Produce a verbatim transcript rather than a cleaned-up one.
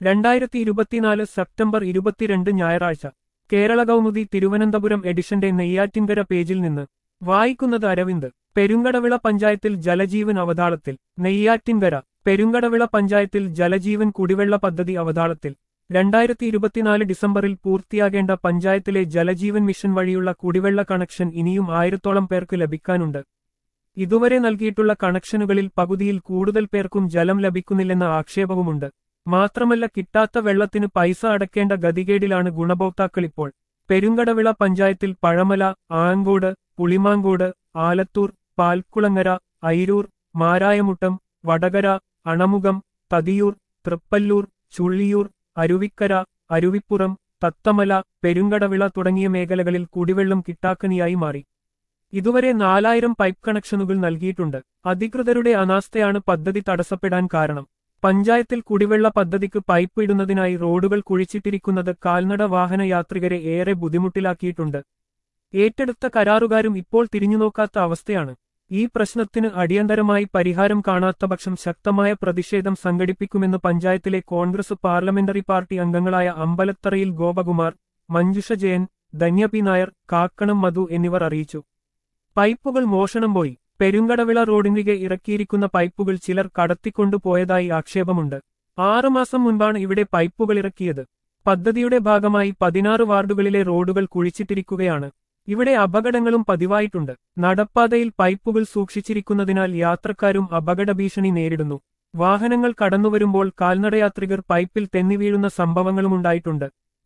രണ്ടായിരത്തി ഇരുപത്തിനാല് സെപ്റ്റംബർ ഇരുപത്തിരണ്ട് ഞായറാഴ്ച കേരള കൗമുദി തിരുവനന്തപുരം എഡിഷന്റെ നെയ്യാറ്റിൻകര പേജിൽ നിന്ന് വായിക്കുന്നത് അരവിന്ദ്. പെരുങ്കടവിള പഞ്ചായത്തിൽ ജലജീവൻ അവതാളത്തിൽ. നെയ്യാറ്റിൻകര. പെരുങ്കടവിള പഞ്ചായത്തിൽ ജലജീവൻ കുടിവെള്ള പദ്ധതി അവതാളത്തിൽ. രണ്ടായിരത്തി ഇരുപത്തിനാല് ഡിസംബറിൽ പൂർത്തിയാകേണ്ട പഞ്ചായത്തിലെ ജലജീവൻ മിഷൻ വഴിയുള്ള കുടിവെള്ള കണക്ഷൻ ഇനിയും ആയിരത്തോളം പേർക്ക് ലഭിക്കാനുണ്ട്. ഇതുവരെ നൽകിയിട്ടുള്ള കണക്ഷനുകളിൽ പകുതിയിൽ കൂടുതൽ പേർക്കും ജലം ലഭിക്കുന്നില്ലെന്ന ആക്ഷേപവുമുണ്ട്. മാത്രമല്ല, കിട്ടാത്ത വെള്ളത്തിന് പൈസ അടയ്ക്കേണ്ട ഗതികേടിലാണ് ഗുണഭോക്താക്കളിപ്പോൾ. പെരുങ്കടവിള പഞ്ചായത്തിൽ പഴമല, ആങ്കോട്, പുളിമാങ്കോട്, ആലത്തൂർ, പാൽക്കുളങ്ങര, ഐരൂർ, മാരായമുട്ടം, വടകര, അണമുഖം, തതിയൂർ, തൃപ്പല്ലൂർ, ചുള്ളിയൂർ, അരുവിക്കര, അരുവിപ്പുറം, തത്തമല, പെരുങ്കടവിള തുടങ്ങിയ മേഖലകളിൽ കുടിവെള്ളം കിട്ടാക്കനിയായി മാറി. ഇതുവരെ നാലായിരം പൈപ്പ് കണക്ഷനുകൾ നൽകിയിട്ടുണ്ട്. അധികൃതരുടെ അനാസ്ഥയാണ് പദ്ധതി തടസ്സപ്പെടാൻ കാരണം. പഞ്ചായത്തിൽ കുടിവെള്ള പദ്ധതിക്ക് പൈപ്പ് ഇടുന്നതിനായി റോഡുകൾ കുഴിച്ചിട്ടിരിക്കുന്നത് കാൽനട വാഹന യാത്രികരെ ഏറെ ബുദ്ധിമുട്ടിലാക്കിയിട്ടുണ്ട്. ഏറ്റെടുത്ത കരാറുകാരും ഇപ്പോൾ തിരിഞ്ഞുനോക്കാത്ത അവസ്ഥയാണ്. ഈ പ്രശ്നത്തിന് അടിയന്തരമായി പരിഹാരം കാണാത്ത പക്ഷം ശക്തമായ പ്രതിഷേധം സംഘടിപ്പിക്കുമെന്ന് പഞ്ചായത്തിലെ കോൺഗ്രസ് പാർലമെന്ററി പാർട്ടി അംഗങ്ങളായ അമ്പലത്തറയിൽ ഗോപകുമാർ, മഞ്ജുഷ ജയൻ, ധന്യ പി നായർ, കാക്കണം മധു എന്നിവർ അറിയിച്ചു. പൈപ്പുകൾ മോഷണം പോയി. പെരുങ്കടവിള റോഡിനികെ ഇറക്കിയിരിക്കുന്ന പൈപ്പുകൾ ചിലർ കടത്തിക്കൊണ്ടുപോയതായി ആക്ഷേപമുണ്ട്. ആറുമാസം മുൻപാണ് ഇവിടെ പൈപ്പുകൾ ഇറക്കിയത്. പദ്ധതിയുടെ ഭാഗമായി പതിനാറ് വാർഡുകളിലെ റോഡുകൾ കുഴിച്ചിട്ടിരിക്കുകയാണ്. ഇവിടെ അപകടങ്ങളും പതിവായിട്ടുണ്ട്. നടപ്പാതയിൽ പൈപ്പുകൾ സൂക്ഷിച്ചിരിക്കുന്നതിനാൽ യാത്രക്കാരും അപകട ഭീഷണി നേരിടുന്നു. വാഹനങ്ങൾ കടന്നുവരുമ്പോൾ കാൽനടയാത്രികർ പൈപ്പിൽ തെന്നിവീഴുന്ന സംഭവങ്ങളുമുണ്ടായിട്ടുണ്ട്.